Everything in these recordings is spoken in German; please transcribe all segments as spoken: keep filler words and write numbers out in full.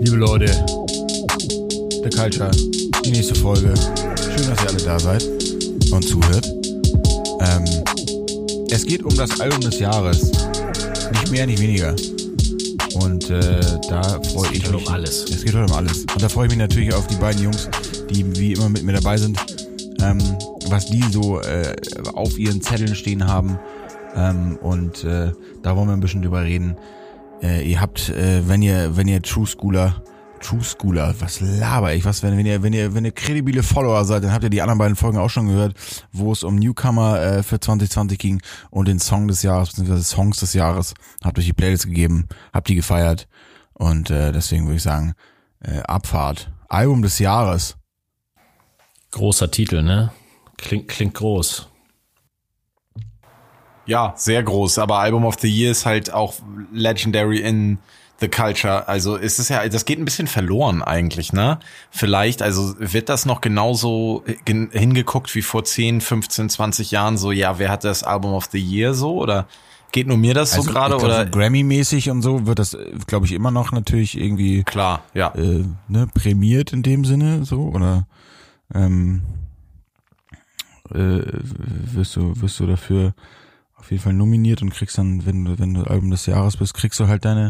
Liebe Leute, The Culture, die nächste Folge. Schön, dass ihr alle da seid und zuhört. Ähm, es geht um das Album des Jahres. Nicht mehr, nicht weniger. Und äh, da freue ich mich. Es geht heute um alles. Es geht heute um alles. Und da freue ich mich natürlich auf die beiden Jungs, die wie immer mit mir dabei sind. Ähm, was die so äh, auf ihren Zetteln stehen haben. Ähm, und äh, da wollen wir ein bisschen drüber reden. Äh, ihr habt, äh, wenn ihr, wenn ihr True Schooler, True Schooler, was laber ich, was, wenn, wenn ihr, wenn ihr, wenn ihr kredibile Follower seid, dann habt ihr die anderen beiden Folgen auch schon gehört, wo es um Newcomer äh, für zwanzig zwanzig ging und den Song des Jahres, beziehungsweise Songs des Jahres, habt euch die Playlist gegeben, habt die gefeiert und äh, deswegen würde ich sagen, äh, Abfahrt, Album des Jahres. Großer Titel, ne? Klingt, klingt groß. Ja, sehr groß, aber Album of the Year ist halt auch legendary in the culture. Also ist es ja, das geht ein bisschen verloren eigentlich, ne? Vielleicht, also wird das noch genauso hingeguckt wie vor zehn, fünfzehn, zwanzig Jahren so, ja, wer hat das Album of the Year so? Oder geht nur mir das so also, gerade? Oder so Grammy-mäßig und so wird das, glaube ich, immer noch natürlich irgendwie klar, ja, äh, ne, prämiert in dem Sinne so, oder ähm, äh, wirst du, wirst du dafür auf jeden Fall nominiert und kriegst dann, wenn du, wenn du Album des Jahres bist, kriegst du halt deine,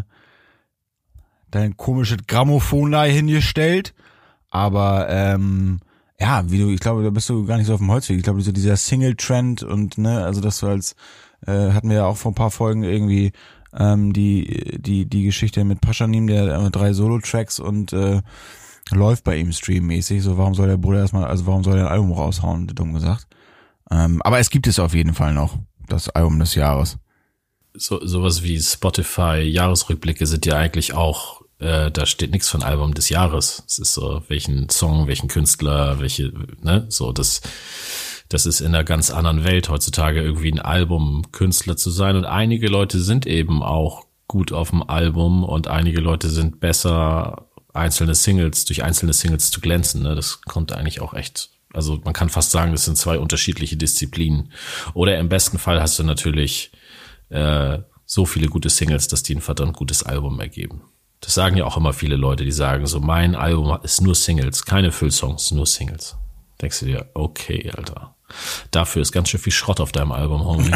dein komisches Grammophon da hingestellt. Aber, ähm, ja, wie du, ich glaube, da bist du gar nicht so auf dem Holzweg. Ich glaube, so dieser Single-Trend und, ne, also dass du als, äh, hatten wir ja auch vor ein paar Folgen irgendwie, ähm, die, die, die Geschichte mit Paschanim, der äh, drei Solo-Tracks und, äh, läuft bei ihm streammäßig. So, warum soll der Bruder erstmal, also warum soll er ein Album raushauen, dumm gesagt. Ähm, aber es gibt es auf jeden Fall noch. Das Album des Jahres. So sowas wie Spotify Jahresrückblicke sind ja eigentlich auch, äh, da steht nichts von Album des Jahres. Es ist so, welchen Song, welchen Künstler, welche, ne, so das, das ist in einer ganz anderen Welt heutzutage irgendwie ein Album-Künstler zu sein. Und einige Leute sind eben auch gut auf dem Album und einige Leute sind besser, einzelne Singles durch einzelne Singles zu glänzen. Ne, das kommt eigentlich auch echt. Also man kann fast sagen, das sind zwei unterschiedliche Disziplinen. Oder im besten Fall hast du natürlich äh, so viele gute Singles, dass die ein verdammt gutes Album ergeben. Das sagen ja auch immer viele Leute, die sagen so, mein Album ist nur Singles, keine Füllsongs, nur Singles. Denkst du dir, okay, Alter, dafür ist ganz schön viel Schrott auf deinem Album, Homie.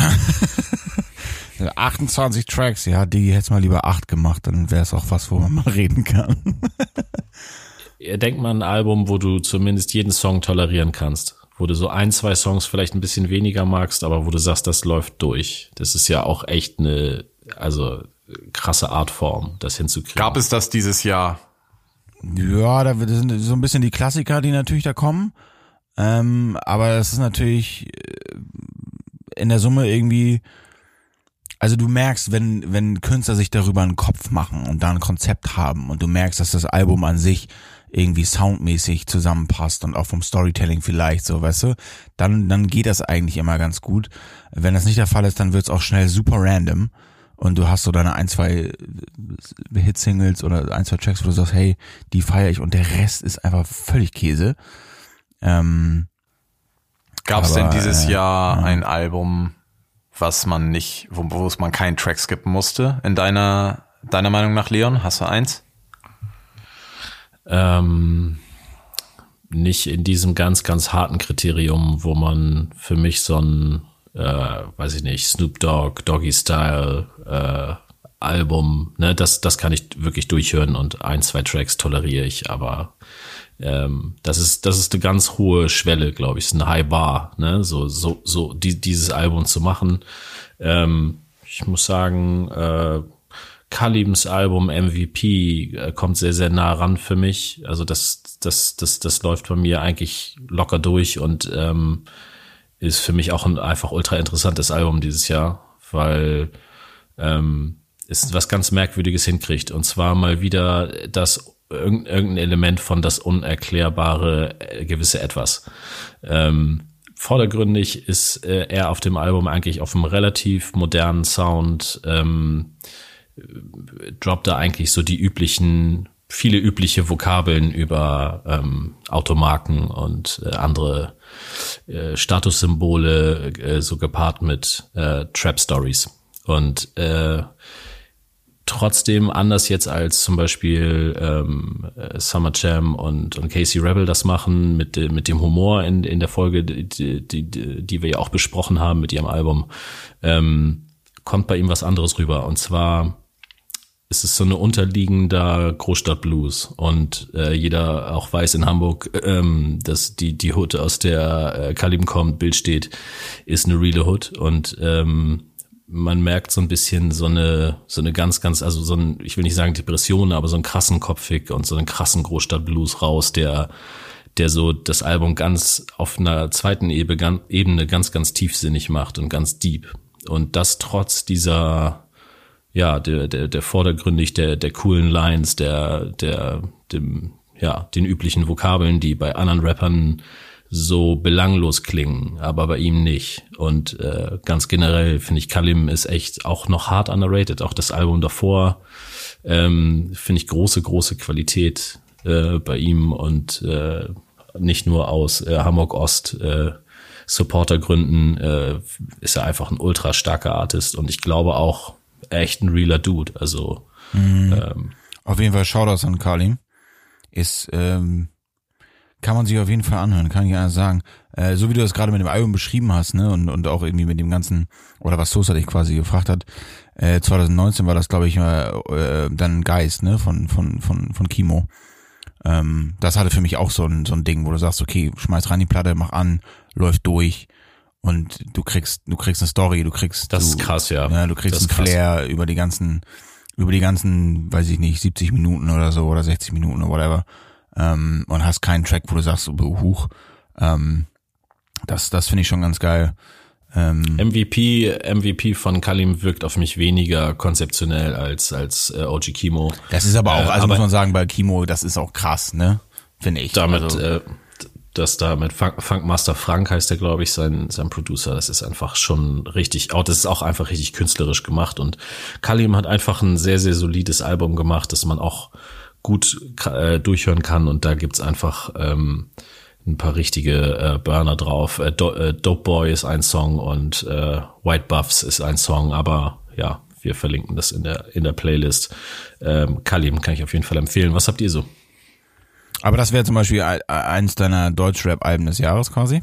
achtundzwanzig Tracks, ja, die hättest mal lieber acht gemacht, dann wäre es auch was, wo man mal reden kann. Denk mal an ein Album, wo du zumindest jeden Song tolerieren kannst. Wo du so ein, zwei Songs vielleicht ein bisschen weniger magst, aber wo du sagst, das läuft durch. Das ist ja auch echt eine, also krasse Artform, das hinzukriegen. Gab es das dieses Jahr? Ja, da sind so ein bisschen die Klassiker, die natürlich da kommen. Ähm, aber das ist natürlich in der Summe irgendwie, also du merkst, wenn wenn Künstler sich darüber einen Kopf machen und da ein Konzept haben und du merkst, dass das Album an sich irgendwie soundmäßig zusammenpasst und auch vom Storytelling vielleicht so, weißt du, dann dann geht das eigentlich immer ganz gut. Wenn das nicht der Fall ist, dann wird's auch schnell super random und du hast so deine ein, zwei Hit-Singles oder ein, zwei Tracks, wo du sagst, hey, die feiere ich und der Rest ist einfach völlig Käse. Ähm, Gab es denn dieses äh, Jahr ja. ein Album, was man nicht, wo, wo es man keinen Track skippen musste, in deiner deiner Meinung nach, Leon? Hast du eins? Ähm, nicht in diesem ganz, ganz harten Kriterium, wo man für mich so ein, äh, weiß ich nicht, Snoop Dogg, Doggy Style, äh, Album, ne, das, das kann ich wirklich durchhören und ein, zwei Tracks toleriere ich, aber ähm, das ist, das ist eine ganz hohe Schwelle, glaube ich, ist eine High Bar, ne, so, so, so, die, dieses Album zu machen. Ähm, ich muss sagen, äh, Kalims Album M V P äh, kommt sehr, sehr nah ran für mich. Also das, das, das, das läuft bei mir eigentlich locker durch und ähm, ist für mich auch ein einfach ultra interessantes Album dieses Jahr, weil ähm, es was ganz Merkwürdiges hinkriegt. Und zwar mal wieder das irgendein Element von das unerklärbare äh, gewisse Etwas. Ähm, vordergründig ist äh, er auf dem Album eigentlich auf einem relativ modernen Sound, ähm, droppt da eigentlich so die üblichen, viele übliche Vokabeln über ähm, Automarken und äh, andere äh, Statussymbole, äh, so gepaart mit äh, Trap-Stories. Und äh, trotzdem anders jetzt als zum Beispiel ähm, Summer Jam und, und Casey Rebel das machen, mit, mit dem Humor in, in der Folge, die, die, die wir ja auch besprochen haben mit ihrem Album, ähm, kommt bei ihm was anderes rüber. Und zwar ist es so eine unterliegender Großstadtblues. Und äh, jeder auch weiß in Hamburg, ähm, dass die, die Hood, aus der äh, Kalim kommt, Bild steht, ist eine reale Hood. Und ähm, man merkt so ein bisschen so eine, so eine ganz, ganz, also so ein, ich will nicht sagen Depression, aber so einen krassen Kopfig und so einen krassen Großstadtblues raus, der, der so das Album ganz auf einer zweiten Ebene, Ebene ganz, ganz tiefsinnig macht und ganz deep. Und das trotz dieser, ja, der, der, der vordergründig, der, der coolen Lines, der, der, dem, ja, den üblichen Vokabeln, die bei anderen Rappern so belanglos klingen, aber bei ihm nicht. Und äh, ganz generell finde ich, Kalim ist echt auch noch hart underrated. Auch das Album davor ähm, finde ich große, große Qualität äh, bei ihm und äh, nicht nur aus äh, Hamburg Ost äh, Supportergründen äh, ist er einfach ein ultra starker Artist und ich glaube auch echt ein realer Dude. Also mhm. ähm, auf jeden Fall Shoutouts an Kalim. Ist ähm kann man sich auf jeden Fall anhören, kann ich anders sagen. Äh, so wie du das gerade mit dem Album beschrieben hast, ne, und und auch irgendwie mit dem ganzen, oder was Sosa dich quasi gefragt hat, äh, zwanzig neunzehn war das, glaube ich, äh, dann Geist, ne, von von von von Kimo. Ähm, das hatte für mich auch so ein so ein Ding, wo du sagst, okay, schmeiß rein die Platte, mach an, läuft durch und du kriegst du kriegst eine Story, du kriegst das du, ist krass, ja. ja du kriegst einen Flair über die ganzen über die ganzen, weiß ich nicht, siebzig Minuten oder so oder sechzig Minuten oder whatever. Ähm, und hast keinen Track, wo du sagst, so, huch, ähm, das, das finde ich schon ganz geil. Ähm, M V P, M V P von Kalim wirkt auf mich weniger konzeptionell als, als äh, O G Kimo. Das ist aber auch, äh, also aber muss man sagen, bei Kimo, das ist auch krass, ne? Finde ich. Damit, also, äh, dass da mit Funk, Funkmaster Frank heißt der, glaube ich, sein, sein Producer, das ist einfach schon richtig, auch das ist auch einfach richtig künstlerisch gemacht und Kalim hat einfach ein sehr, sehr solides Album gemacht, das man auch gut äh, durchhören kann und da gibt's einfach ähm, ein paar richtige äh, Burner drauf. Äh, Do- äh, Dope Boy ist ein Song und äh, White Buffs ist ein Song, aber ja, wir verlinken das in der in der Playlist. Ähm, Kalim kann ich auf jeden Fall empfehlen. Was habt ihr so? Aber das wäre zum Beispiel eins deiner Deutschrap-Alben des Jahres quasi?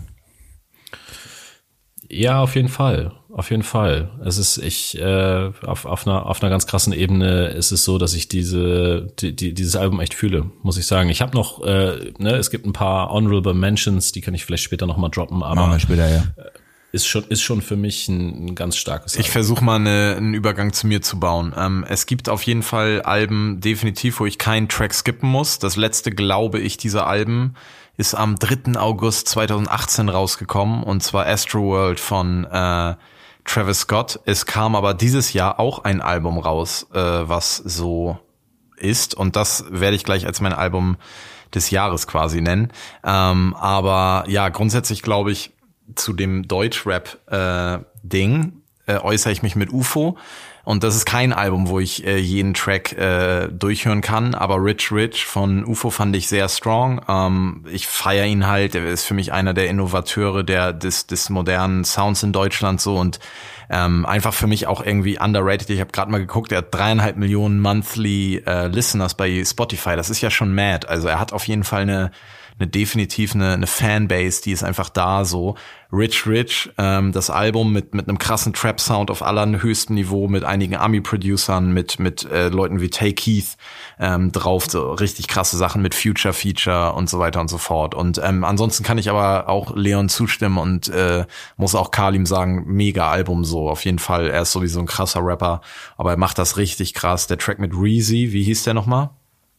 Ja, auf jeden Fall. Auf jeden Fall. Es ist, ich, äh, auf, auf einer, auf einer ganz krassen Ebene ist es so, dass ich diese, die, die, dieses Album echt fühle, muss ich sagen. Ich habe noch, äh, ne, es gibt ein paar Honorable Mentions, die kann ich vielleicht später nochmal droppen, aber Machen wir später, ja. ist schon, ist schon für mich ein, ein ganz starkes Album. Ich versuche mal eine, einen Übergang zu mir zu bauen. Ähm, es gibt auf jeden Fall Alben definitiv, wo ich keinen Track skippen muss. Das letzte, glaube ich, dieser Alben ist am dritten August zweitausendachtzehn rausgekommen und zwar Astroworld von äh, Travis Scott. Es kam aber dieses Jahr auch ein Album raus, äh, was so ist und das werde ich gleich als mein Album des Jahres quasi nennen. Ähm, aber ja, grundsätzlich glaube ich, zu dem Deutschrap-Ding äh, äh, äußere ich mich mit U F O. Und das ist kein Album, wo ich äh, jeden Track äh, durchhören kann, aber Rich Rich von U F O fand ich sehr strong. Ähm, ich feiere ihn halt, er ist für mich einer der Innovateure der des, des modernen Sounds in Deutschland so und ähm, einfach für mich auch irgendwie underrated. Ich habe gerade mal geguckt, er hat dreieinhalb Millionen monthly äh, Listeners bei Spotify. Das ist ja schon mad. Also er hat auf jeden Fall eine eine definitiv eine, eine Fanbase, die ist einfach da so. Rich Rich, ähm, das Album mit mit einem krassen Trap-Sound auf allerhöchstem Niveau, mit einigen Ami-Producern, mit mit äh, Leuten wie Tay Keith ähm, drauf, so richtig krasse Sachen mit Future Feature und so weiter und so fort. Und ähm, ansonsten kann ich aber auch Leon zustimmen und äh, muss auch Kalim sagen, mega Album so, auf jeden Fall. Er ist sowieso ein krasser Rapper, aber er macht das richtig krass. Der Track mit Reezy, wie hieß der nochmal?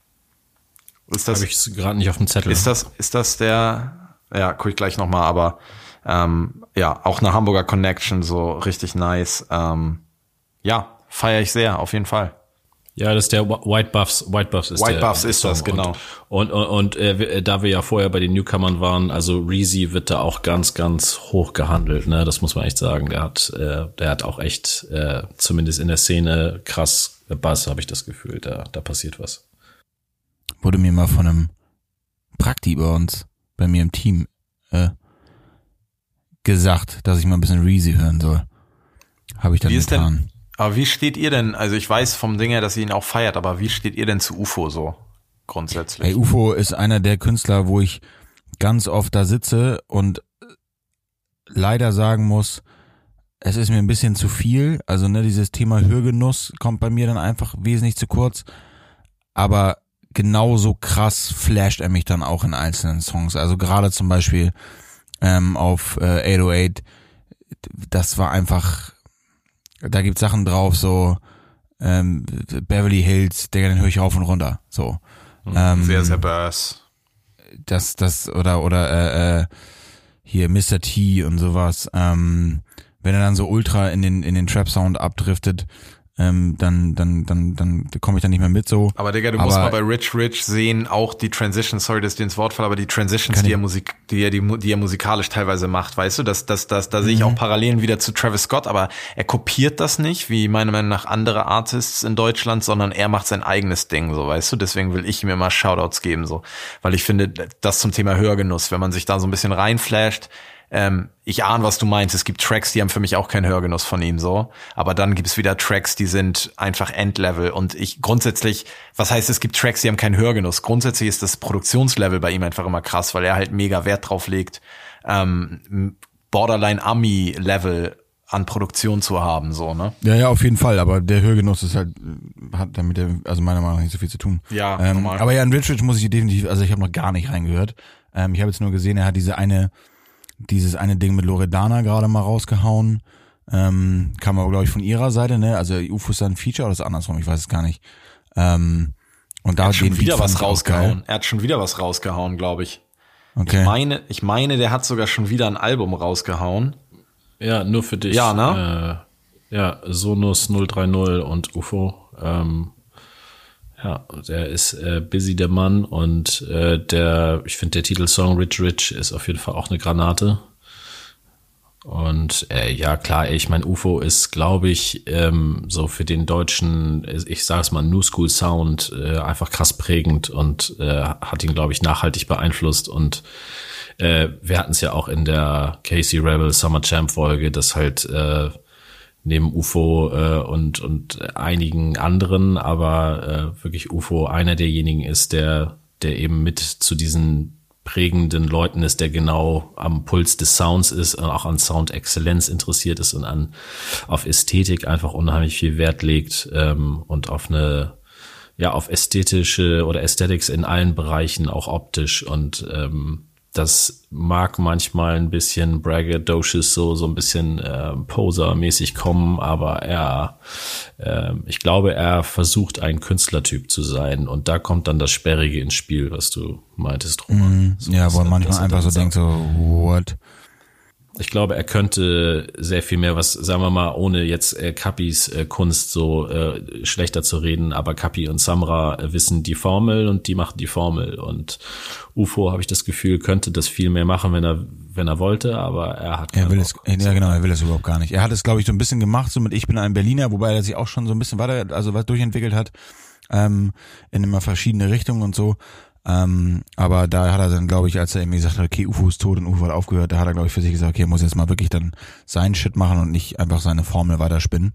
Ist das, habe ich gerade nicht auf dem Zettel. Ist das, ist das der, ja, guck ich gleich nochmal, aber ähm, ja, auch eine Hamburger Connection, so richtig nice. Ähm, ja, feiere ich sehr, auf jeden Fall. Ja, das ist der White Buffs, White Buffs ist White der Buffs ist Song. das, genau. Und, und, und äh, da wir ja vorher bei den Newcomern waren, also Reezy wird da auch ganz, ganz hoch gehandelt, ne, das muss man echt sagen. Der hat, äh, der hat auch echt, äh, zumindest in der Szene, krass Buzz, habe ich das Gefühl, da, da passiert was. Wurde mir mal von einem Prakti bei uns, bei mir im Team, äh, gesagt, dass ich mal ein bisschen Reezy hören soll. Habe ich dann wie ist getan. Denn, Aber wie steht ihr denn, also ich weiß vom Ding her, dass ihr ihn auch feiert, aber wie steht ihr denn zu U F O so grundsätzlich? Hey, U F O ist einer der Künstler, wo ich ganz oft da sitze und leider sagen muss, es ist mir ein bisschen zu viel. Also ne, dieses Thema Hörgenuss kommt bei mir dann einfach wesentlich zu kurz. Aber genauso krass flasht er mich dann auch in einzelnen Songs. Also gerade zum Beispiel ähm, auf äh, acht null acht, das war einfach, da gibt Sachen drauf, so ähm, Beverly Hills, Digga, den höre ich rauf und runter. So. Ähm, sehr, sehr bass. Das, das, oder, oder äh, äh, hier Mister T und sowas. Ähm, wenn er dann so ultra in den in den Trap-Sound abdriftet, ähm, dann dann dann dann komme ich dann nicht mehr mit so. Aber Digga, du aber musst mal bei Rich Rich sehen, auch die Transitions, sorry, dass ich dir ins Wort falle, aber die Transitions, die er Musik, die er die, die er musikalisch teilweise macht, weißt du, das das das da mhm. sehe ich auch Parallelen wieder zu Travis Scott, aber er kopiert das nicht, wie meiner Meinung nach andere Artists in Deutschland, sondern er macht sein eigenes Ding, so, weißt du, deswegen will ich ihm immer Shoutouts geben, so, weil ich finde, das zum Thema Hörgenuss, wenn man sich da so ein bisschen reinflasht. Ähm, ich ahne, was du meinst. Es gibt Tracks, die haben für mich auch keinen Hörgenuss von ihm so. Aber dann gibt es wieder Tracks, die sind einfach Endlevel. Und ich grundsätzlich, was heißt, es gibt Tracks, die haben keinen Hörgenuss. Grundsätzlich ist das Produktionslevel bei ihm einfach immer krass, weil er halt mega Wert drauf legt, ähm, Borderline-Ami-Level an Produktion zu haben, so, ne? Ja, ja, auf jeden Fall. Aber der Hörgenuss ist halt, hat damit, der, also meiner Meinung nach nicht so viel zu tun. Ja, ähm, normal. Aber ja, in Rich Rich muss ich definitiv, also ich habe noch gar nicht reingehört. Ähm, ich habe jetzt nur gesehen, er hat diese eine dieses eine Ding mit Loredana gerade mal rausgehauen. Ähm, kam aber, glaube ich, von ihrer Seite, ne? Also U F O ist da ein Feature oder ist das andersrum? Ich weiß es gar nicht. Ähm, und da er hat schon wieder was rausgehauen. Geil. Er hat schon wieder was rausgehauen, glaube ich. Okay. Ich meine, ich meine, der hat sogar schon wieder ein Album rausgehauen. Ja, nur für dich. Ja, ne? Äh, ja, Sonus null drei null und U F O. Ähm, ja, der ist äh, busy, der Mann, und äh, der, ich finde, der Titelsong Rich Rich ist auf jeden Fall auch eine Granate. Und äh, ja, klar, ich mein, U F O ist, glaube ich, ähm, so für den deutschen, ich sag's mal, New School Sound äh, einfach krass prägend und äh, hat ihn, glaube ich, nachhaltig beeinflusst. Und äh, wir hatten es ja auch in der Casey Rebel Summer Champ Folge, dass halt äh, neben U F O äh, und und einigen anderen, aber äh, wirklich U F O einer derjenigen ist, der der eben mit zu diesen prägenden Leuten ist, der genau am Puls des Sounds ist und auch an Soundexzellenz interessiert ist und an auf Ästhetik einfach unheimlich viel Wert legt, ähm, und auf eine, ja, auf ästhetische oder Aesthetics in allen Bereichen, auch optisch, und ähm, das mag manchmal ein bisschen braggadocious, so so ein bisschen äh, Poser-mäßig kommen, aber er, äh, ich glaube, er versucht ein Künstlertyp zu sein, und da kommt dann das Sperrige ins Spiel, was du meintest, Roman. Mm, so, ja, wo man manchmal einfach so denkt, so what? Ich glaube, er könnte sehr viel mehr, was, sagen wir mal, ohne jetzt äh, Kapis äh, Kunst so äh, schlechter zu reden, aber Kapi und Samra äh, wissen die Formel und die machen die Formel, und U F O, habe ich das Gefühl, könnte das viel mehr machen, wenn er wenn er wollte, aber er hat er will es, ja genau, er will es überhaupt gar nicht. Er hat es, glaube ich, so ein bisschen gemacht, so mit Ich bin ein Berliner, wobei er sich auch schon so ein bisschen weiter, also was durchentwickelt hat, ähm, in immer verschiedene Richtungen und so. Ähm, aber da hat er dann, glaube ich, als er irgendwie gesagt hat, okay, U F O ist tot und U F O hat aufgehört, da hat er, glaube ich, für sich gesagt, okay, er muss jetzt mal wirklich dann seinen Shit machen und nicht einfach seine Formel weiterspinnen.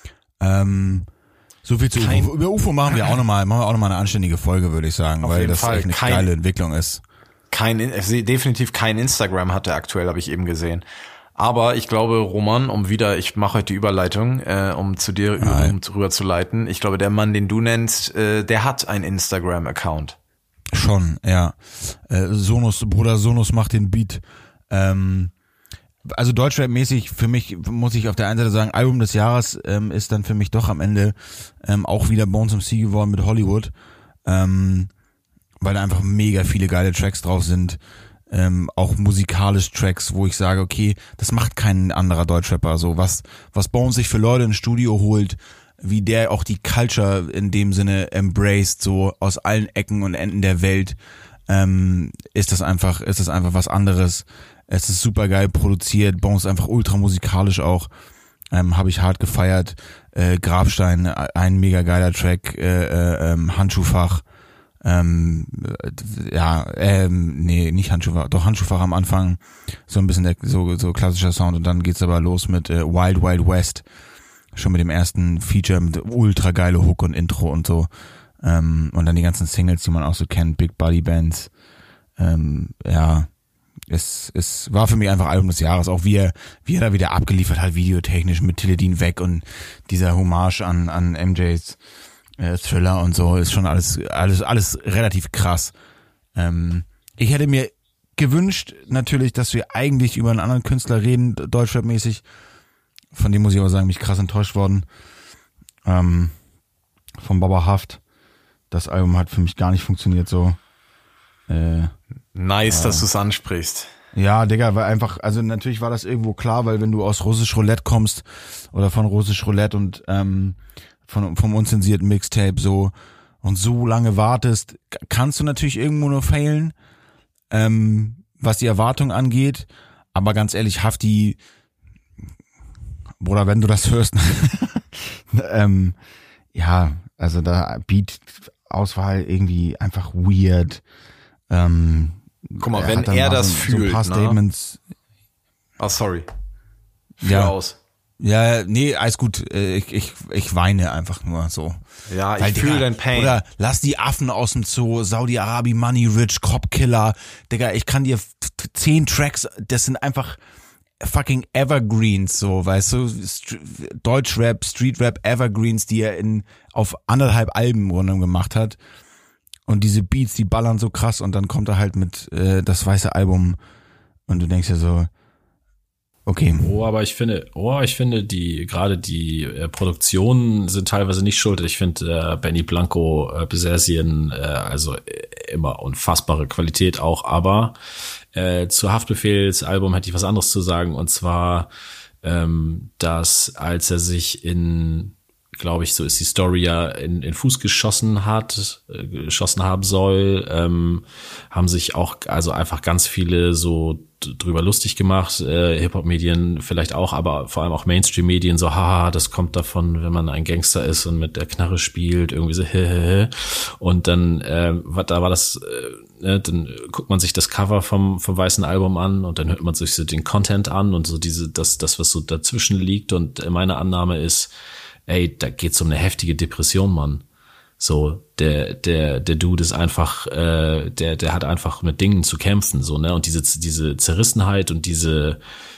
Ähm, so viel zu Kein, U F O. Über U F O machen wir auch nochmal, machen wir auch nochmal eine anständige Folge, würde ich sagen, weil das Fall. echt eine kein, geile Entwicklung ist. Kein, definitiv kein Instagram hat er aktuell, habe ich eben gesehen. Aber ich glaube, Roman, um wieder, ich mache heute die Überleitung, äh, um zu dir Nein. um rüber zu leiten. Ich glaube, der Mann, den du nennst, äh, der hat einen Instagram-Account. Schon, ja. Äh, Sonus, Bruder Sonus macht den Beat. Ähm, also Deutschrap-mäßig, für mich muss ich auf der einen Seite sagen, Album des Jahres ähm, ist dann für mich doch am Ende ähm, auch wieder Bones M C geworden mit Hollywood. Ähm, weil da einfach mega viele geile Tracks drauf sind. Ähm, auch musikalisch Tracks, wo ich sage, okay, das macht kein anderer Deutschrapper. So was, was Bones sich für Leute ins Studio holt, wie der auch die Culture in dem Sinne embraced, so aus allen Ecken und Enden der Welt, ähm, ist das einfach, ist das einfach was anderes. Es ist super geil produziert, Bones einfach ultra musikalisch auch, ähm, habe ich hart gefeiert. Äh, Grabstein, ein mega geiler Track, äh, äh, ähm, Handschuhfach, ähm, ja, ähm, nee, nicht Handschuhfach, doch Handschuhfach am Anfang, so ein bisschen der, so, so klassischer Sound, und dann geht's aber los mit äh, Wild Wild West. Schon mit dem ersten Feature mit ultra geile Hook und Intro und so. Ähm, und dann die ganzen Singles, die man auch so kennt, Big Body Bands. Ähm, ja, es, es war für mich einfach Album des Jahres. Auch wie er, wie er da wieder abgeliefert hat, videotechnisch mit Tilledin weg und dieser Hommage an, an M Js äh, Thriller und so, ist schon alles, alles, alles relativ krass. Ähm, ich hätte mir gewünscht, natürlich, dass wir eigentlich über einen anderen Künstler reden, Deutschrap-mäßig. Von dem muss ich aber sagen, mich krass enttäuscht worden. Ähm, von Baba Haft. Das Album hat für mich gar nicht funktioniert so. Äh, nice, äh, dass du es ansprichst. Ja, Digga, weil einfach, also natürlich war das irgendwo klar, weil wenn du aus Russisch Roulette kommst oder von Russisch Roulette und ähm, von vom unzensierten Mixtape so und so lange wartest, kannst du natürlich irgendwo nur failen, ähm, was die Erwartung angeht. Aber ganz ehrlich, Hafti, Bruder, wenn du das hörst, ähm, ja, also da Beat-Auswahl irgendwie einfach weird. Ähm, Guck mal, er wenn er das so, fühlt, so ein paar ne? Statements. Ah, sorry. Führ Ja. aus. Ja, nee, alles gut. Ich, ich, ich weine einfach nur so. Ja, Weil, ich fühle Digga, dein Pain. Oder lass die Affen aus dem Zoo, Saudi-Arabi, Money Rich, Cop-Killer. Digga, ich kann dir f- zehn Tracks, das sind einfach fucking Evergreens, so, weißt du, St- Deutschrap, Streetrap Evergreens, die er in auf anderthalb Alben im Grunde gemacht hat. Und diese Beats, die ballern so krass und dann kommt er halt mit äh, das weiße Album und du denkst ja so, okay. Oh, aber ich finde, oh, ich finde, die, gerade die äh, Produktionen sind teilweise nicht schuld. Ich finde, äh, Benny Blanco, äh, Besessien, äh, also äh, immer unfassbare Qualität auch, aber äh, zu Haftbefehlsalbum hätte ich was anderes zu sagen, und zwar, ähm, dass als er sich in, glaube ich, so ist die Story ja, in, in Fuß geschossen hat, äh, geschossen haben soll, ähm, haben sich auch, also einfach ganz viele so drüber lustig gemacht, äh, Hip-Hop-Medien vielleicht auch, aber vor allem auch Mainstream-Medien, so, haha, das kommt davon, wenn man ein Gangster ist und mit der Knarre spielt, irgendwie so, hehehe. Und dann, äh, da war das, äh, ne, dann guckt man sich das Cover vom, vom weißen Album an und dann hört man sich so den Content an und so diese, das, das, was so dazwischen liegt, und meine Annahme ist, ey, da geht's um eine heftige Depression, Mann. So, der, der, der Dude ist einfach, äh, der, der hat einfach mit Dingen zu kämpfen, so, ne, und diese, diese Zerrissenheit und diese,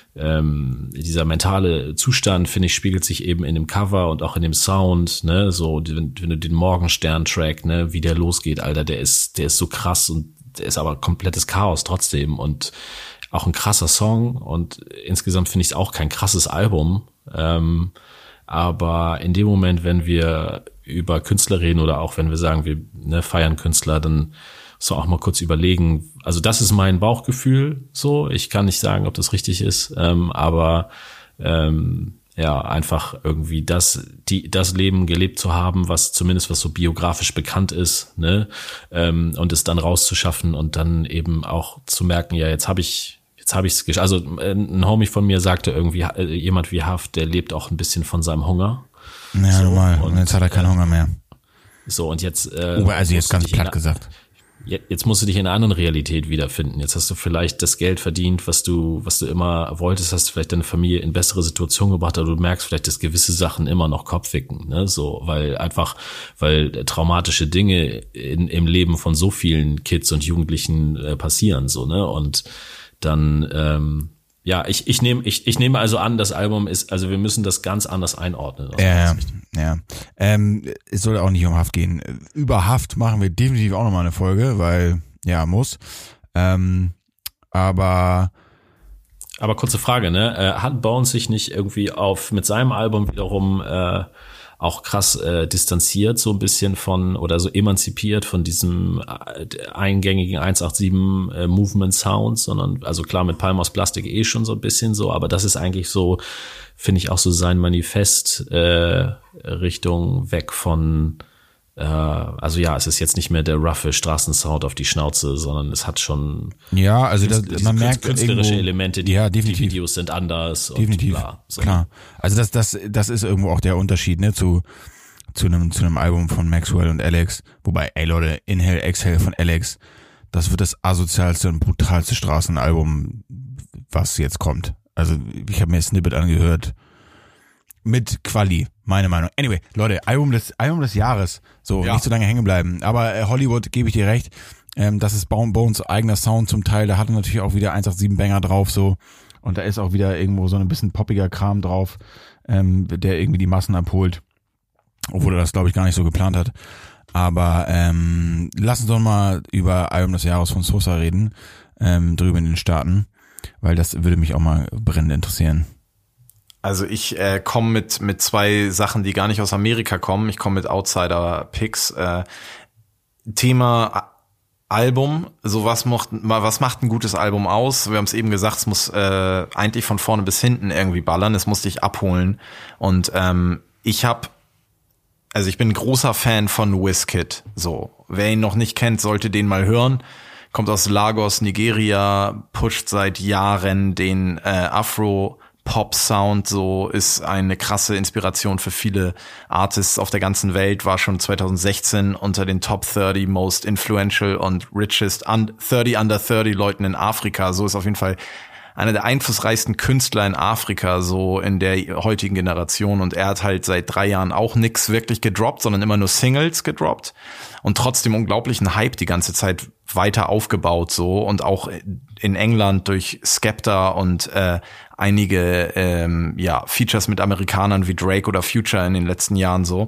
ähm, dieser mentale Zustand, finde ich, spiegelt sich eben in dem Cover und auch in dem Sound, ne, so, wenn, wenn du den Morgenstern-Track, ne, wie der losgeht, Alter, der ist, der ist so krass und der ist aber komplettes Chaos trotzdem und auch ein krasser Song und insgesamt finde ich es auch kein krasses Album, ähm, aber in dem Moment, wenn wir über Künstler reden oder auch wenn wir sagen, wir ne, feiern Künstler, dann so auch mal kurz überlegen. Also das ist mein Bauchgefühl so. Ich kann nicht sagen, ob das richtig ist, ähm, aber ähm, ja, einfach irgendwie das, die, das Leben gelebt zu haben, was zumindest was so biografisch bekannt ist, ne, ähm, und es dann rauszuschaffen und dann eben auch zu merken, ja, jetzt habe ich Jetzt habe ich es, also ein Homie von mir sagte irgendwie, jemand wie Haft, der lebt auch ein bisschen von seinem Hunger. Ja, so, normal. und, und jetzt hat er keinen äh, Hunger mehr. So, und jetzt äh, oh, also jetzt ganz platt in, gesagt. Jetzt musst du dich in einer anderen Realität wiederfinden. Jetzt hast du vielleicht das Geld verdient, was du, was du immer wolltest, hast du vielleicht deine Familie in bessere Situationen gebracht, aber du merkst vielleicht, dass gewisse Sachen immer noch Kopfwicken, ne, so, weil einfach, weil traumatische Dinge in, im Leben von so vielen Kids und Jugendlichen äh, passieren, so, ne, und dann, ähm, ja, ich, ich nehme, ich, ich nehme also an, das Album ist, also wir müssen das ganz anders einordnen. Ja, ja. Ähm, es soll auch nicht um Haft gehen. Über Haft machen wir definitiv auch nochmal eine Folge, weil, ja, muss. Ähm, aber, aber kurze Frage, ne? Äh, hat Bones sich nicht irgendwie auf, mit seinem Album wiederum, äh, auch krass äh, distanziert, so ein bisschen von, oder so emanzipiert von diesem äh, eingängigen eins acht sieben äh, Movement Sound, sondern, also klar, mit Palm aus Plastik eh schon so ein bisschen so, aber das ist eigentlich so, finde ich auch so sein Manifest äh, Richtung weg von, äh, also ja, es ist jetzt nicht mehr der roughe Straßensound auf die Schnauze, sondern es hat schon ja, also das, diese man merkt künstlerische irgendwo, Elemente, die, ja, definitiv. die Videos sind anders. Definitiv, und bla, so. Klar. Also das, das, das ist irgendwo auch der Unterschied, ne, zu, zu einem, zu einem Album von Maxwell und Alex. Wobei, ey Leute, Inhale, Exhale von Alex, das wird das asozialste und brutalste Straßenalbum, was jetzt kommt. Also ich habe mir ein Snippet angehört. mit Quali, meine Meinung. Anyway, Leute, Album des, Album des Jahres. So, Ja. nicht so lange hängen bleiben. Aber äh, Hollywood, gebe ich dir recht. Ähm, das ist Bone Bones eigener Sound zum Teil. Da hat er natürlich auch wieder eins acht sieben Banger drauf, so. Und da ist auch wieder irgendwo so ein bisschen poppiger Kram drauf, ähm, der irgendwie die Massen abholt. Obwohl er das, glaube ich, gar nicht so geplant hat. Aber ähm, lass uns doch mal über Album des Jahres von Sosa reden, ähm, drüben in den Staaten, weil das würde mich auch mal brennend interessieren. Also ich äh, komme mit mit zwei Sachen, die gar nicht aus Amerika kommen. Ich komme mit Outsider-Picks. Äh, Thema A- Album. So was macht was macht ein gutes Album aus? Wir haben es eben gesagt, es muss äh, eigentlich von vorne bis hinten irgendwie ballern. Es muss dich abholen. Und ähm, ich habe Also ich bin ein großer Fan von Wizkid. So, wer ihn noch nicht kennt, sollte den mal hören. Kommt aus Lagos, Nigeria, pusht seit Jahren den äh, Afro-Pop-Sound. So, ist eine krasse Inspiration für viele Artists auf der ganzen Welt. War schon zwanzig sechzehn unter den Top dreißig Most Influential und Richest un- dreißig Under dreißig Leuten in Afrika. So ist auf jeden Fall einer der einflussreichsten Künstler in Afrika, so in der heutigen Generation. Und er hat halt seit drei Jahren auch nix wirklich gedroppt, sondern immer nur Singles gedroppt. Und trotzdem unglaublichen Hype die ganze Zeit weiter aufgebaut, so. Und auch in England durch Skepta und äh, einige ähm, ja Features mit Amerikanern wie Drake oder Future in den letzten Jahren, so.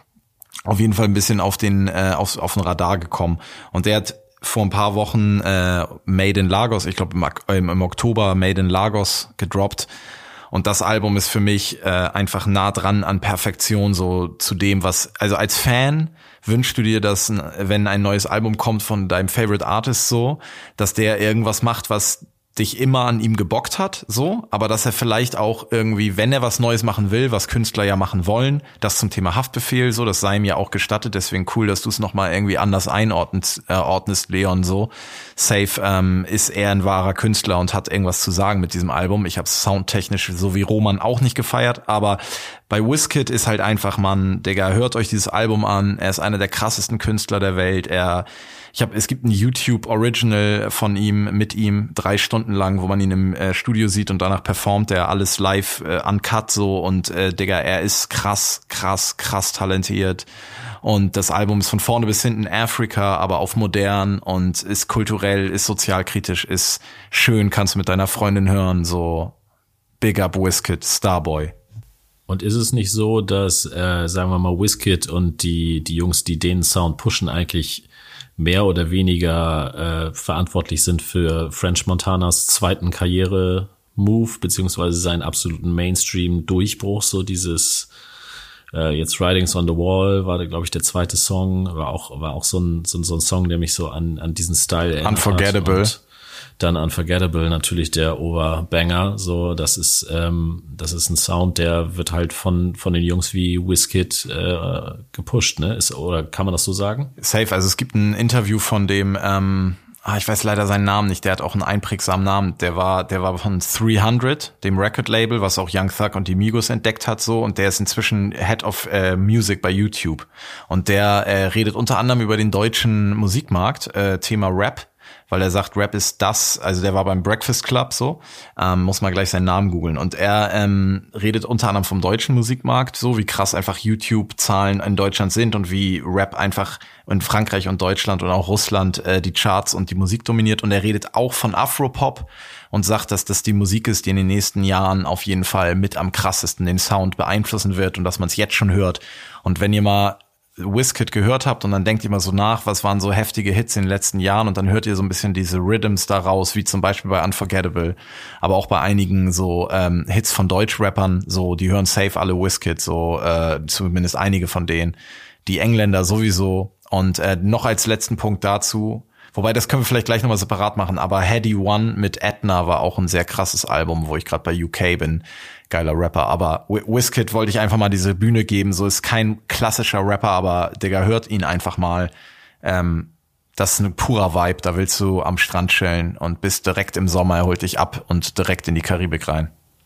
Auf jeden Fall ein bisschen auf den, äh, auf, auf den Radar gekommen. Und der hat vor ein paar Wochen äh, Made in Lagos, ich glaube im, im Oktober Made in Lagos gedroppt. Und das Album ist für mich äh, einfach nah dran an Perfektion, so zu dem, was, also als Fan wünschst du dir, dass, wenn ein neues Album kommt von deinem Favorite Artist, so, dass der irgendwas macht, was dich immer an ihm gebockt hat, so, aber dass er vielleicht auch irgendwie, wenn er was Neues machen will, was Künstler ja machen wollen, das zum Thema Haftbefehl, so, das sei ihm ja auch gestattet, deswegen cool, dass du es nochmal irgendwie anders einordnest, äh, ordnest, Leon, so. Safe ähm, ist er ein wahrer Künstler und hat irgendwas zu sagen mit diesem Album. Ich habe soundtechnisch so wie Roman auch nicht gefeiert, aber bei Wizkid ist halt einfach, Mann, Digga, hört euch dieses Album an, er ist einer der krassesten Künstler der Welt, er Ich habe, es gibt ein YouTube-Original von ihm, mit ihm, drei Stunden lang, wo man ihn im äh, Studio sieht und danach performt er alles live, äh, uncut so und äh, Digga, er ist krass, krass, krass talentiert und das Album ist von vorne bis hinten Afrika, aber auf modern und ist kulturell, ist sozialkritisch, ist schön, kannst du mit deiner Freundin hören, so Big Up Wizkid, Starboy. Und ist es nicht so, dass, äh, sagen wir mal, Wizkid und die die Jungs, die den Sound pushen, eigentlich mehr oder weniger äh, verantwortlich sind für French Montanas zweiten Karriere-Move, beziehungsweise seinen absoluten Mainstream-Durchbruch, so dieses äh, jetzt Writings on the Wall war, glaube ich, der zweite Song, war auch war auch so ein so ein, so ein Song, der mich so an an diesen Style erinnert Unforgettable. hat. Und dann Unforgettable natürlich der Oberbanger, so das ist ähm, das ist ein Sound, der wird halt von von den Jungs wie Wizkid äh, gepusht, ne? Ist, oder kann man das so sagen? Safe, also es gibt ein Interview von dem, ähm, ah, ich weiß leider seinen Namen nicht, der hat auch einen einprägsamen Namen, der war der war von dreihundert, dem Record-Label, was auch Young Thug und die Migos entdeckt hat, so, und der ist inzwischen Head of äh, Music bei YouTube und der äh, redet unter anderem über den deutschen Musikmarkt, äh, Thema Rap, weil er sagt, Rap ist das, also der war beim Breakfast Club, so, ähm, muss man gleich seinen Namen googeln. Und er ähm, redet unter anderem vom deutschen Musikmarkt, so wie krass einfach YouTube-Zahlen in Deutschland sind und wie Rap einfach in Frankreich und Deutschland und auch Russland äh, die Charts und die Musik dominiert. Und er redet auch von Afropop und sagt, dass das die Musik ist, die in den nächsten Jahren auf jeden Fall mit am krassesten den Sound beeinflussen wird und dass man es jetzt schon hört. Und wenn ihr mal Wizkid gehört habt und dann denkt ihr mal so nach, was waren so heftige Hits in den letzten Jahren und dann hört ihr so ein bisschen diese Rhythms daraus, wie zum Beispiel bei Unforgettable, aber auch bei einigen so ähm, Hits von Deutschrappern, so die hören safe alle Wizkid, so äh, zumindest einige von denen, die Engländer sowieso. Und äh, noch als letzten Punkt dazu, wobei das können wir vielleicht gleich nochmal separat machen, aber Heady One mit Edna war auch ein sehr krasses Album, wo ich gerade bei U K bin. Geiler Rapper, aber Wizkid wollte ich einfach mal diese Bühne geben, so ist kein klassischer Rapper, aber Digga, hört ihn einfach mal. Ähm, das ist ein purer Vibe, da willst du am Strand chillen und bist direkt im Sommer, er holt dich ab und direkt in die Karibik rein.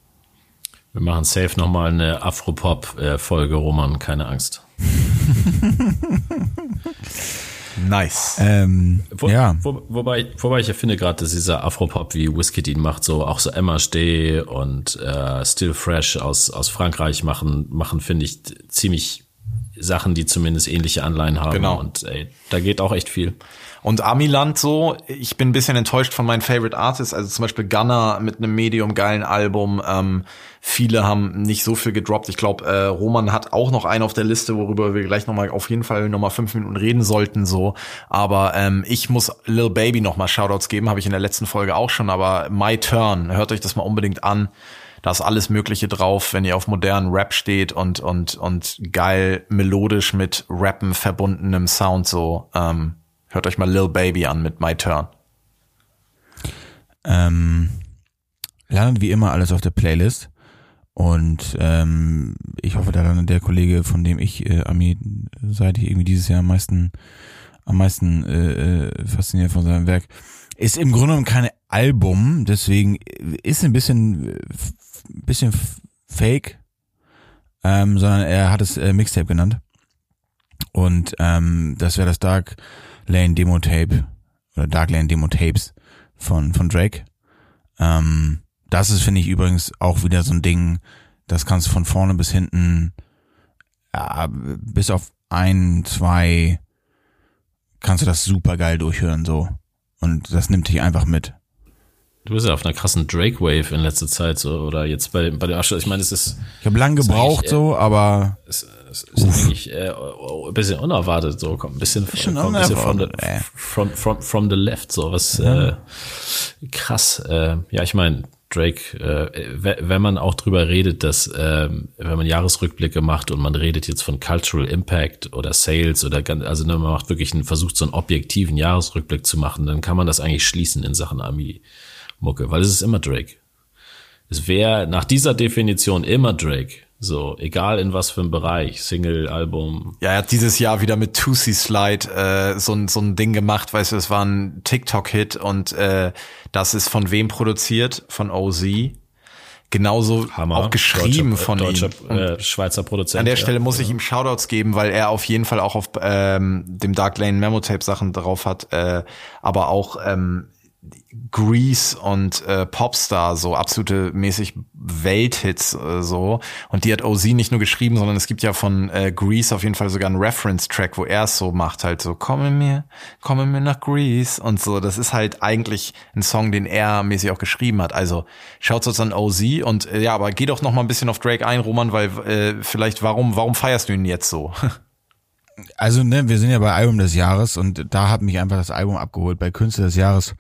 Wir machen safe nochmal eine Afropop-Folge, Roman, keine Angst. Nice. Ähm, Wo, ja. Wo, wobei, wobei ich ja finde gerade, dass dieser Afropop, wie Wizkid ihn macht, so auch so M H D und äh, Still Fresh aus aus Frankreich machen, machen finde ich ziemlich Sachen, die zumindest ähnliche Anleihen haben. Genau. Und ey, da geht auch echt viel. Und Amiland so, ich bin ein bisschen enttäuscht von meinen Favorite Artists, also zum Beispiel Gunna mit einem medium-geilen Album. Ähm, viele haben nicht so viel gedroppt. Ich glaube, äh, Roman hat auch noch einen auf der Liste, worüber wir gleich nochmal auf jeden Fall nochmal fünf Minuten reden sollten. So, aber ähm, ich muss Lil Baby nochmal Shoutouts geben, habe ich in der letzten Folge auch schon. Aber My Turn, hört euch das mal unbedingt an. Da ist alles Mögliche drauf, wenn ihr auf modernen Rap steht und und und geil melodisch mit Rappen verbundenem Sound so. Ähm, Hört euch mal Lil Baby an mit My Turn. Ähm, landet wie immer alles auf der Playlist. Und ähm, ich hoffe, da landet der Kollege, von dem ich äh, Ami-seitig irgendwie dieses Jahr am meisten am meisten äh, fasziniert von seinem Werk. Ist im Grunde genommen kein Album, deswegen ist ein bisschen bisschen fake, ähm, sondern er hat es äh, Mixtape genannt. Und ähm, das wäre das Dark Lane Demo Tape oder Dark Lane Demo Tapes von von Drake. Ähm, das ist, finde ich, übrigens auch wieder so ein Ding, das kannst du von vorne bis hinten, ja, bis auf ein, zwei, kannst du das super geil durchhören so. Und das nimmt dich einfach mit. Du bist ja auf einer krassen Drake-Wave in letzter Zeit so, oder jetzt bei bei der Asche. Ich meine, es ist. Ich habe lang gebraucht äh, so, aber es, es ist eigentlich äh, ein bisschen unerwartet so, kommt ein bisschen, kommt ein bisschen from, the, from from from the left so, was ja. äh, krass. Äh, ja, ich meine, Drake, äh, wenn man auch drüber redet, dass äh, wenn man Jahresrückblicke macht und man redet jetzt von Cultural Impact oder Sales oder ganz, also ne, man macht wirklich einen, versucht so einen objektiven Jahresrückblick zu machen, dann kann man das eigentlich schließen in Sachen Ami-Mucke, weil es ist immer Drake. Es wäre nach dieser Definition immer Drake. So, egal in was für einem Bereich, Single, Album. Ja, er hat dieses Jahr wieder mit Tootsie Slide äh, so, ein so ein Ding gemacht, weißt du, es war ein TikTok-Hit und äh, das ist von wem produziert? Von O Z. Genauso Hammer. auch geschrieben deutscher, von deutscher, ihm. Äh, Schweizer Produzent. An der Stelle ja. muss ich ihm Shoutouts geben, weil er auf jeden Fall auch auf ähm, dem Dark Lane Memo Tape Sachen drauf hat, äh, aber auch ähm, Grease und äh, Popstar, so absolute mäßig Welthits äh, so. Und die hat O Z nicht nur geschrieben, sondern es gibt ja von äh, Grease auf jeden Fall sogar einen Reference-Track, wo er es so macht, halt so, komme mir, komme mir nach Grease und so. Das ist halt eigentlich ein Song, den er mäßig auch geschrieben hat. Also schaut uns an O Z und äh, ja, aber geh doch noch mal ein bisschen auf Drake ein, Roman, weil äh, vielleicht, warum, warum feierst du ihn jetzt so? Also, ne, wir sind ja bei Album des Jahres und da hat mich einfach das Album abgeholt. Bei Künstler des Jahres,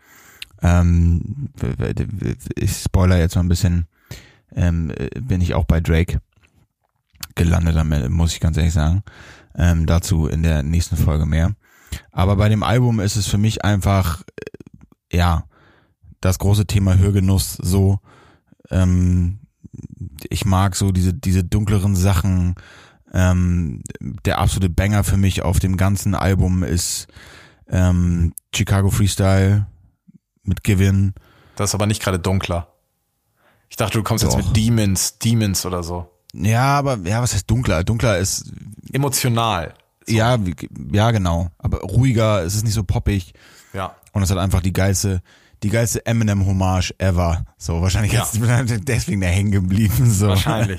ähm, ich spoiler jetzt mal ein bisschen, ähm, bin ich auch bei Drake gelandet, damit, muss ich ganz ehrlich sagen. Ähm, dazu in der nächsten Folge mehr. Aber bei dem Album ist es für mich einfach, äh, ja, das große Thema Hörgenuss so, ähm, ich mag so diese, diese dunkleren Sachen. Ähm, der absolute Banger für mich auf dem ganzen Album ist ähm, Chicago Freestyle mit Givin. Das ist aber nicht gerade dunkler. Ich dachte, du kommst Doch. jetzt mit Demons, Demons oder so. Ja, aber ja, was heißt dunkler? Dunkler ist emotional. So. Ja, wie, ja, genau. Aber ruhiger, es ist nicht so poppig. Ja. Und es hat einfach die geilste, die geilste Eminem-Hommage ever. So, wahrscheinlich Ja. ist deswegen da hängen geblieben. So. Wahrscheinlich.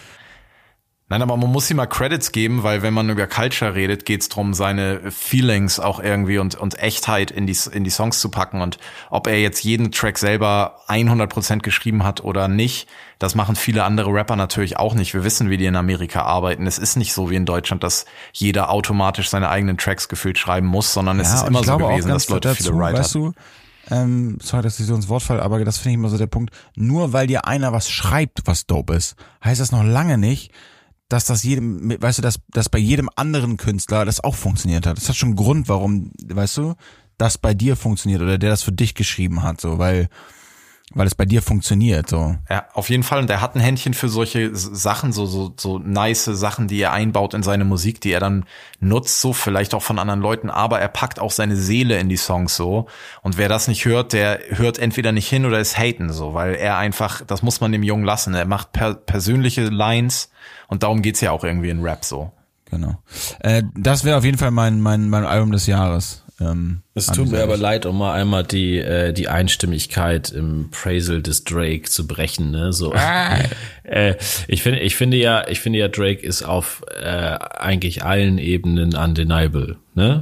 Nein, aber man muss ihm mal Credits geben, weil wenn man über Culture redet, geht's drum, seine Feelings auch irgendwie und und Echtheit in die in die Songs zu packen. Und ob er jetzt jeden Track selber hundert Prozent geschrieben hat oder nicht, das machen viele andere Rapper natürlich auch nicht. Wir wissen, wie die in Amerika arbeiten. Es ist nicht so wie in Deutschland, dass jeder automatisch seine eigenen Tracks gefühlt schreiben muss, sondern es Ja, ist und immer ich so glaube gewesen, auch dass Leute dazu, viele Writer weißt du, ähm, sorry, dass ich so ins Wort falle, aber das finde ich immer so der Punkt. Nur weil dir einer was schreibt, was dope ist, heißt das noch lange nicht, dass das jedem, weißt du, dass, dass bei jedem anderen Künstler das auch funktioniert hat. Das hat schon einen Grund, warum, weißt du, das bei dir funktioniert oder der das für dich geschrieben hat, so, weil, weil es bei dir funktioniert, so. Ja, auf jeden Fall. Und er hat ein Händchen für solche Sachen, so, so, so nice Sachen, die er einbaut in seine Musik, die er dann nutzt, so, vielleicht auch von anderen Leuten, aber er packt auch seine Seele in die Songs, so. Und wer das nicht hört, der hört entweder nicht hin oder ist haten, so, weil er einfach, das muss man dem Jungen lassen. Er macht per, persönliche Lines und darum geht's ja auch irgendwie in Rap, so. Genau. Äh, das wäre auf jeden Fall mein mein mein Album des Jahres. Ähm, es tut mir aber leid, um mal einmal die äh, die Einstimmigkeit im Praisal des Drake zu brechen, ne? So. Ah. äh, ich finde ich finde ja ich finde ja Drake ist auf äh, eigentlich allen Ebenen undeniable, ne?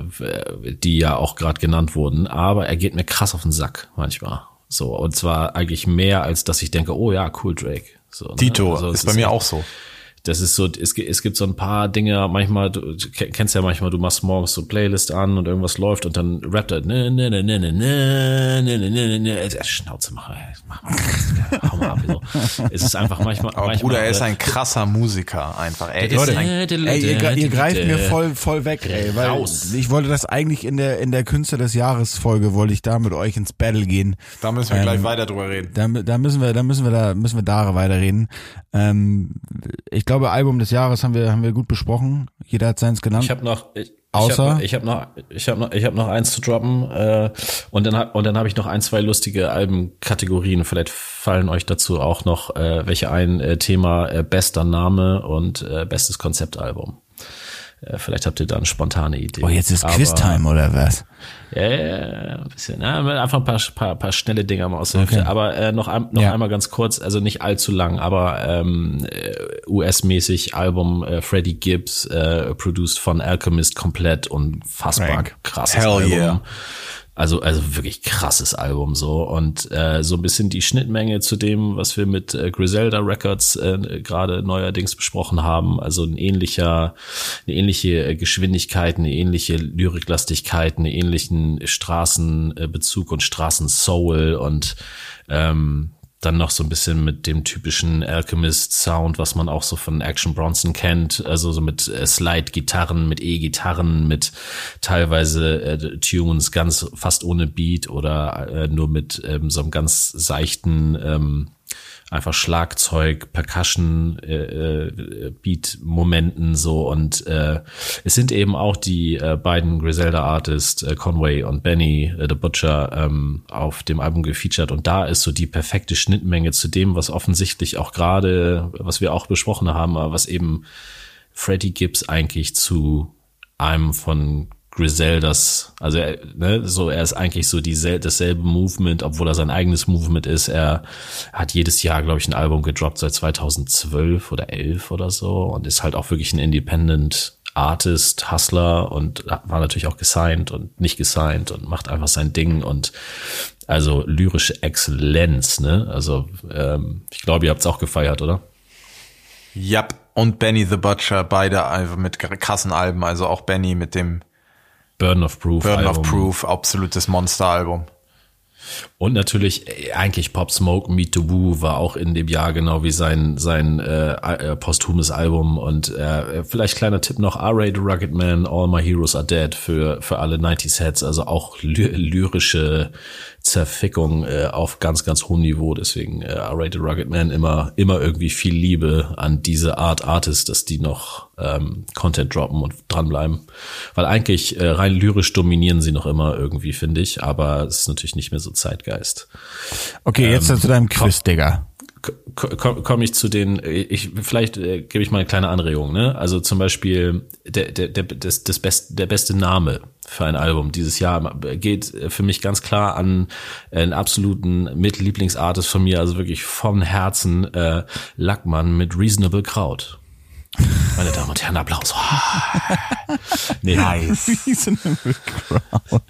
Die ja auch gerade genannt wurden, aber er geht mir krass auf den Sack manchmal. So, und zwar eigentlich mehr, als dass ich denke, oh ja, cool, Drake. So, ne? Tito, also, ist bei mir auch so. Das ist so, es, es gibt so ein paar Dinge, manchmal, du kennst ja manchmal, du machst morgens so Playlist an und irgendwas läuft und dann rappt er, ne, ne, ne, ne, ne, ne, ne, ne, ne, ne, Schnauze, mach, mach mal, hau mal ab, so. Es ist einfach manchmal, aber manchmal, Bruder, er ist ein krasser Musiker, einfach, er ist Leute, ein, ey, ihr, ihr greift mir voll, voll weg, ey, weil raus. Ich wollte das eigentlich in der, in der Künstler des Jahres Folge, wollte ich da mit euch ins Battle gehen. Da müssen wir ähm, gleich weiter drüber reden. Da, da müssen wir, da müssen wir da, müssen wir da weiterreden. Ähm, ich glaube, Album des Jahres haben wir haben wir gut besprochen. Jeder hat seins genannt. Ich habe noch ich, außer ich habe noch ich habe noch ich habe noch eins zu droppen äh, und dann und dann habe ich noch ein, zwei lustige Albenkategorien. Vielleicht fallen euch dazu auch noch äh, welche ein äh, Thema äh, bester Name und äh, bestes Konzeptalbum. Äh, vielleicht habt ihr da eine spontane Idee. Oh, jetzt ist Quiz-Time oder was? Ja, yeah, ein bisschen. Ja, einfach ein paar, paar, paar schnelle Dinger mal aus der Hüfte. Okay. Aber äh, noch, ein, noch ja. einmal ganz kurz, also nicht allzu lang, aber ähm, U S-mäßig Album äh, Freddie Gibbs, äh, produced von Alchemist, komplett unfassbar Frank. krasses Hell Album. Yeah. Also also wirklich krasses Album so und äh, so ein bisschen die Schnittmenge zu dem, was wir mit äh, Griselda Records äh, gerade neuerdings besprochen haben. Also ein ähnlicher, eine ähnliche Geschwindigkeit, eine ähnliche Lyriklastigkeit, einen ähnlichen Straßenbezug und Straßensoul und ähm, dann noch so ein bisschen mit dem typischen Alchemist-Sound, was man auch so von Action Bronson kennt, also so mit äh, Slide-Gitarren, mit E-Gitarren, mit teilweise äh, Tunes ganz fast ohne Beat oder äh, nur mit ähm, so einem ganz seichten ähm, einfach Schlagzeug, Percussion, äh, äh, Beat-Momenten so und äh, es sind eben auch die äh, beiden Griselda-Artists äh, Conway und Benny äh, the Butcher ähm, auf dem Album gefeatured und da ist so die perfekte Schnittmenge zu dem, was offensichtlich auch gerade, was wir auch besprochen haben, aber was eben Freddie Gibbs eigentlich zu einem von Griseldas, also er, ne, so er ist eigentlich so diesel, dasselbe Movement, obwohl er sein eigenes Movement ist. Er hat jedes Jahr, glaube ich, ein Album gedroppt seit zweitausendzwölf oder elf oder so und ist halt auch wirklich ein Independent Artist, Hustler und war natürlich auch gesigned und nicht gesigned und macht einfach sein Ding und also lyrische Exzellenz, ne? Also ähm, ich glaube, ihr habt es auch gefeiert, oder? Yep. Und Benny the Butcher, beide einfach mit krassen Alben, also auch Benny mit dem Burden of Proof. Burden Album. of Proof, absolutes Monsteralbum. Und natürlich eigentlich Pop Smoke Meet the Woo war auch in dem Jahr genau wie sein sein äh, posthumes Album und äh, vielleicht kleiner Tipp noch R-Rated Rugged Man, All My Heroes Are Dead für für alle neunziger Heads, also auch ly- lyrische Zerfickung äh, auf ganz ganz hohem Niveau, deswegen äh, R-Rated Rugged Man immer immer irgendwie viel Liebe an diese Art Artists, dass die noch ähm, Content droppen und dranbleiben, weil eigentlich äh, rein lyrisch dominieren sie noch immer irgendwie, finde ich, aber es ist natürlich nicht mehr so Zeitgeist. Okay, jetzt ähm, zu deinem Quiz, Digga. Komme komm ich zu den, ich vielleicht äh, gebe ich mal eine kleine Anregung, ne? Also zum Beispiel der der der das, das best, der beste Name für ein Album dieses Jahr geht für mich ganz klar an einen absoluten Mitlieblingsartist von mir, also wirklich vom Herzen äh, Lackmann mit Reasonable Crowd. Meine Damen und Herren, Applaus. Nee. Nice. Reasonable Crowd.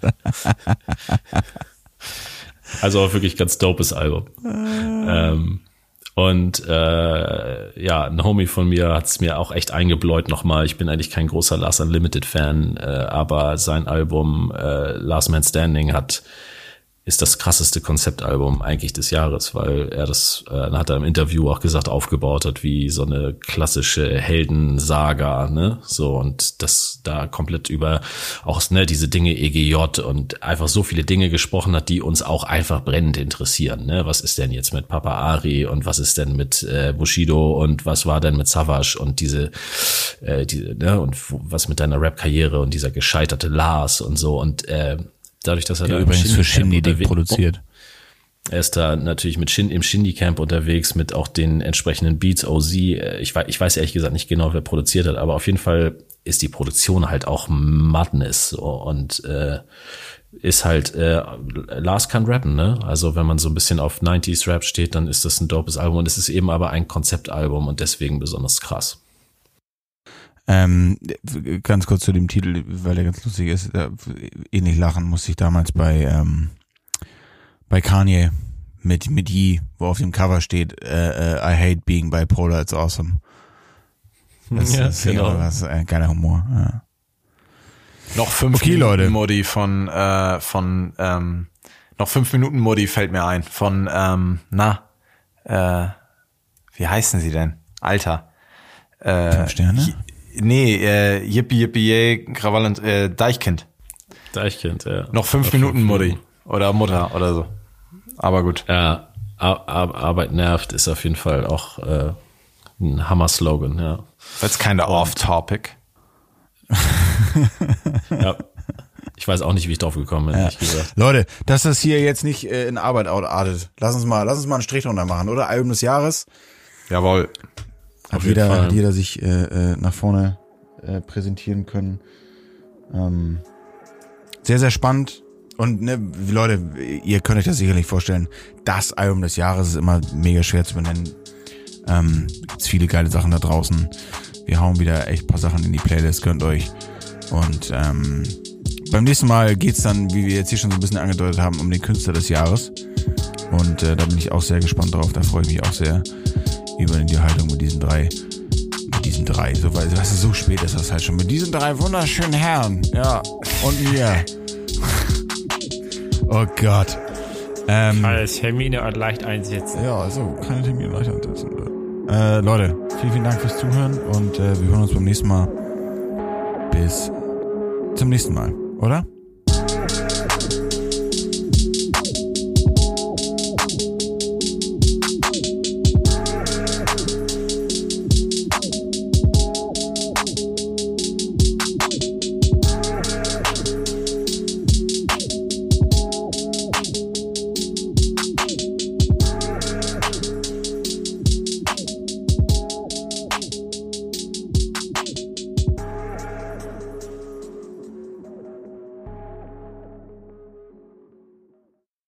Also auch wirklich ganz dopes Album. ähm, und äh, ja, ein Homie von mir hat es mir auch echt eingebläut nochmal. Ich bin eigentlich kein großer Last Unlimited Fan, äh, aber sein Album äh, Last Man Standing hat ist das krasseste Konzeptalbum eigentlich des Jahres, weil er das, äh, hat er im Interview auch gesagt, aufgebaut hat wie so eine klassische Heldensaga, ne, so und das da komplett über auch, ne, diese Dinge E G J und einfach so viele Dinge gesprochen hat, die uns auch einfach brennend interessieren, ne, was ist denn jetzt mit Papa Ari und was ist denn mit äh, Bushido und was war denn mit Savage und diese, äh, diese, ne, und was mit deiner Rap-Karriere und dieser gescheiterte Lars und so und äh, dadurch, dass er ja, da übrigens für Shindy Dick produziert. Er ist da natürlich mit Shin, im Shindy Camp unterwegs, mit auch den entsprechenden Beats, O Z. Ich weiß, ich weiß ehrlich gesagt nicht genau, wer produziert hat, aber auf jeden Fall ist die Produktion halt auch Madness so, und äh, ist halt, äh, Lars kann rappen, ne? Also wenn man so ein bisschen auf neunziger Rap steht, dann ist das ein dopes Album und es ist eben aber ein Konzeptalbum und deswegen besonders krass. Ähm, ganz kurz zu dem Titel, weil der ganz lustig ist, äh, ähnlich lachen musste ich damals bei ähm, bei Kanye mit mit Yee, wo auf dem Cover steht, äh, äh, I hate being bipolar, it's awesome. Das ja, ist genau. Das ist ein geiler Humor. Ja. Noch fünf Okay, Minuten Leute. Modi von, äh, von, ähm, noch fünf Minuten Modi fällt mir ein. Von, ähm, na, äh, wie heißen sie denn? Alter. Äh, Fünf Sterne? J- nee, äh, Yippie Yippie Yay, Krawall und, äh, Deichkind. Deichkind, ja. Noch fünf Noch Minuten fünf Modi. Minuten. Oder Mutter oder so. Aber gut. Ja, Ar- Ar- Arbeit nervt ist auf jeden Fall auch äh, ein Hammer-Slogan, ja. That's kinda off topic. Ja. Ich weiß auch nicht, wie ich drauf gekommen bin, Ja. ehrlich gesagt. Leute, dass das hier jetzt nicht äh, in Arbeit artet. Lass uns mal, lass uns mal einen Strich drunter machen, oder? Album des Jahres. Jawohl. Hat Auf jeden jeder, Fall. hat jeder sich äh, äh, nach vorne äh, präsentieren können. Ähm, sehr, sehr spannend. Und ne, Leute, ihr könnt euch das sicherlich vorstellen. Das Album des Jahres ist immer mega schwer zu benennen. Ähm, gibt's viele geile Sachen da draußen. Wir hauen wieder echt ein paar Sachen in die Playlist, gönnt euch. Und ähm, beim nächsten Mal geht's dann, wie wir jetzt hier schon so ein bisschen angedeutet haben, um den Künstler des Jahres. Und äh, da bin ich auch sehr gespannt drauf. Da freue ich mich auch sehr über die Haltung mit diesen drei. Mit diesen drei. So, weil, weißt du, so spät ist das halt schon. Mit diesen drei wunderschönen Herren. Ja. Und mir. Oh Gott. Ähm, Alles Termine und leicht einsetzen. ja, also keine Termine leicht ansetzen. Äh, Leute, vielen, vielen Dank fürs Zuhören und äh, wir hören uns beim nächsten Mal. Bis zum nächsten Mal, oder?